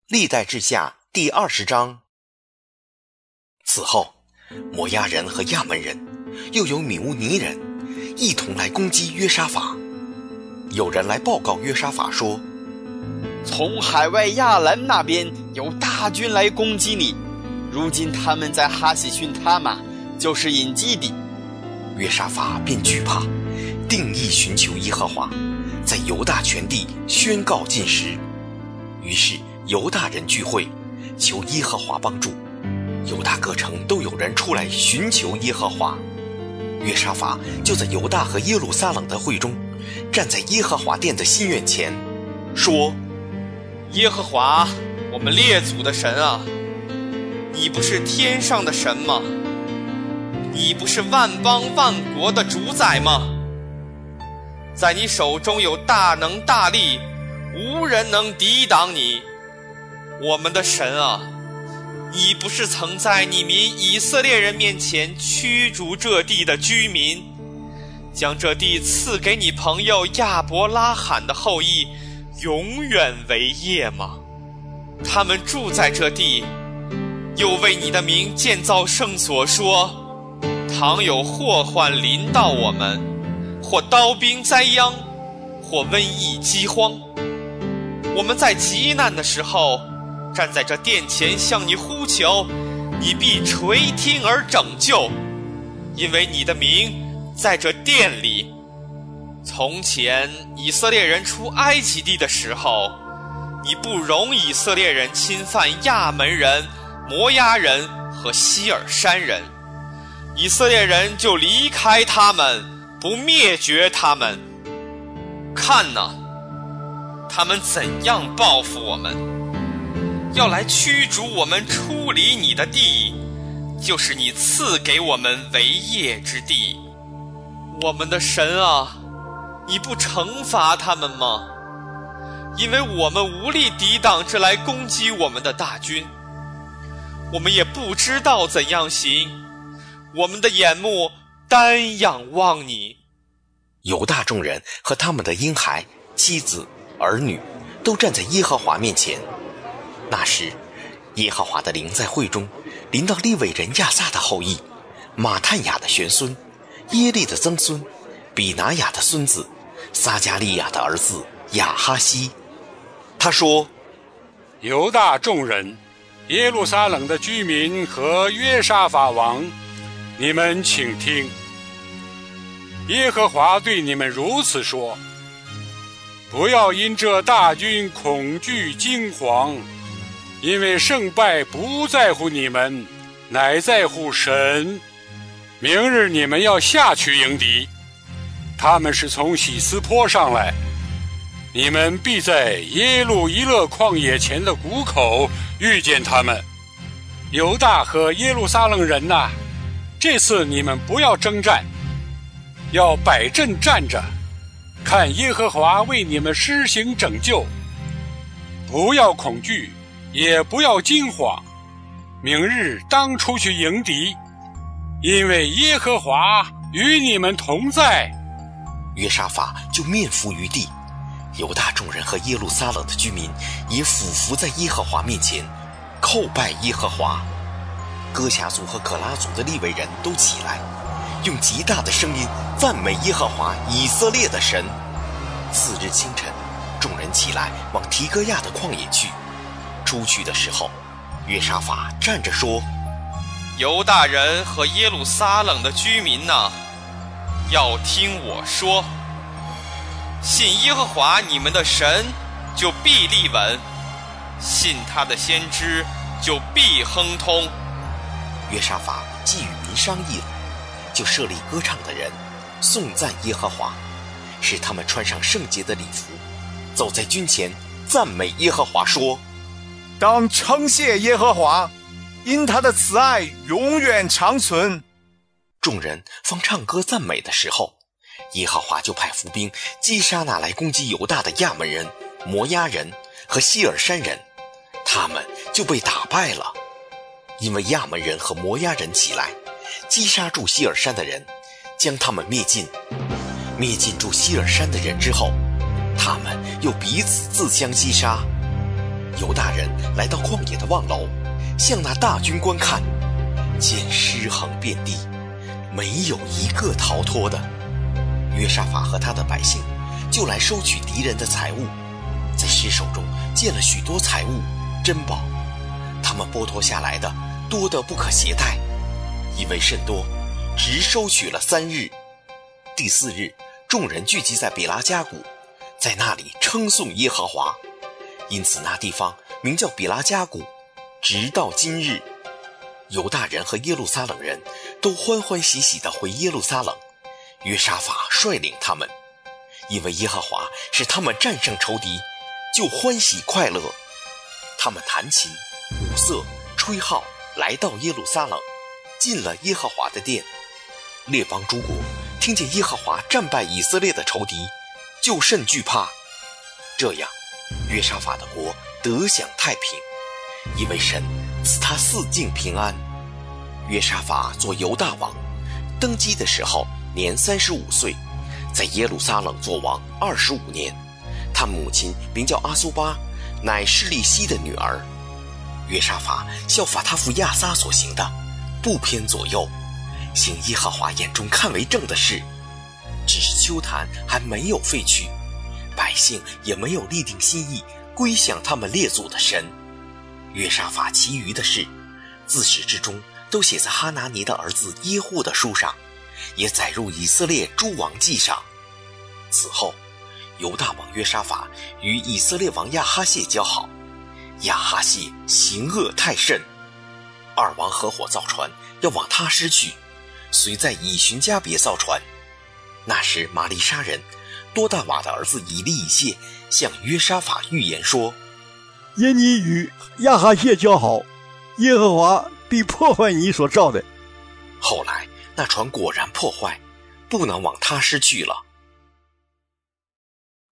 历代志下第20章。此后，摩押人和亚门人，又有米乌尼人，一同来攻击约沙法。有人来报告约沙法说， 从海外亚兰那边有大军来攻击你，如今他们在哈喜逊他玛，就是隐基底。 约沙法便惧怕，定义寻求耶和华，在犹大全地宣告禁食。于是犹大人聚会，求耶和华帮助。犹大各城都有人出来寻求耶和华。约沙法就在犹大和耶路撒冷的会中，站在耶和华殿的新院前，说： 耶和华，我们列祖的神啊，你不是天上的神吗？你不是万邦万国的主宰吗？在你手中有大能大力，无人能抵挡你。我们的神啊，你不是曾在你民以色列人面前驱逐这地的居民，将这地赐给你朋友亚伯拉罕的后裔永远为业吗？他们住在这地，又为你的名建造圣所，说倘有祸患临到我们，或刀兵灾殃，或瘟疫饥荒，我们在极难的时候站在这殿前向你呼求，你必垂听而拯救，因为你的名在这殿里。从前以色列人出埃及地的时候，你不容以色列人侵犯亚门人、摩押人和希尔山人，以色列人就离开他们，不灭绝他们。看哪，他们怎样报复我们，要来驱逐我们出离你的地，就是你赐给我们为业之地。我们的神啊，你不惩罚他们吗？因为我们无力抵挡这来攻击我们的大军，我们也不知道怎样行，我们的眼目单仰望你。 犹大众人和他们的婴孩、妻子、儿女都站在耶和华面前。那时耶和华的灵在会中临到利未人亚撒的后裔，马探雅的玄孙，耶利的曾孙，比拿雅的孙子，撒迦利亚的儿子亚哈西。他说： 犹大众人，耶路撒冷的居民和约沙法王，你们请听，耶和华对你们如此说：不要因这大军恐惧惊惶，因为胜败不在乎你们，乃在乎神。明日你们要下去迎敌，他们是从喜斯坡上来，你们必在耶路伊勒旷野前的谷口遇见他们。犹大和耶路撒冷人哪，这次你们不要征战，要摆阵站着，看耶和华为你们施行拯救。不要恐惧，也不要惊慌，明日当出去迎敌，因为耶和华与你们同在。 约沙法就面伏于地，犹大众人和耶路撒冷的居民也俯伏在耶和华面前，叩拜耶和华。哥辖族和可拉族的利未人都起来，用极大的声音赞美耶和华以色列的神。次日清晨，众人起来往提哥亚的旷野去。出去的时候，约沙法站着说： 犹大人和耶路撒冷的居民哪，要听我说，信耶和华你们的神，就必立稳；信他的先知，就必亨通。 约沙法既与民商议了，就设立歌唱的人，颂赞耶和华，使他们穿上圣洁的礼服，走在军前，赞美耶和华说： 当称谢耶和华，因他的慈爱永远长存。 众人方唱歌赞美的时候，耶和华就派伏兵击杀那来攻击犹大的亚门人、摩押人和希尔山人，他们就被打败了。因为亚门人和摩押人起来击杀住希尔山的人，将他们灭尽。灭尽住希尔山的人之后，他们又彼此自相击杀。 犹大人来到旷野的望楼，向那大军观看，见尸横遍地，没有一个逃脱的。约沙法和他的百姓就来收取敌人的财物，在尸首中见了许多财物珍宝，他们剥夺下来的多得不可携带，因为甚多，直收取了3日。第4日，众人聚集在比拉加谷，在那里称颂耶和华，因此那地方名叫比拉加谷，直到今日。犹大人和耶路撒冷人都欢欢喜喜地回耶路撒冷，约沙法率领他们，因为耶和华使他们战胜仇敌，就欢喜快乐。他们弹琴、舞瑟、吹号，来到耶路撒冷，进了耶和华的殿。列邦诸国听见耶和华战败以色列的仇敌，就甚惧怕。这样，约沙法的国得享太平，因为神赐他四境平安。约沙法做犹大王，登基的时候年35岁，在耶路撒冷做王25年。他母亲名叫阿苏巴，乃示利希的女儿。约沙法效法他父亚撒所行的，不偏左右，行耶和华眼中看为正的事。只是丘坛还没有废去，百姓也没有立定心意归向他们列祖的神。约沙法其余的事，自始至终都写在哈拿尼的儿子耶户的书上，也载入以色列诸王记上。此后，犹大王约沙法与以色列王亚哈谢交好，亚哈谢行恶太甚，二王合伙造船要往他施去，遂在以寻加别造船。那时玛利沙人多大瓦的儿子以利以谢向约沙法预言说， 因你与亚哈谢交好，耶和华必破坏你所造的。 后来那船果然破坏，不能往他施去了。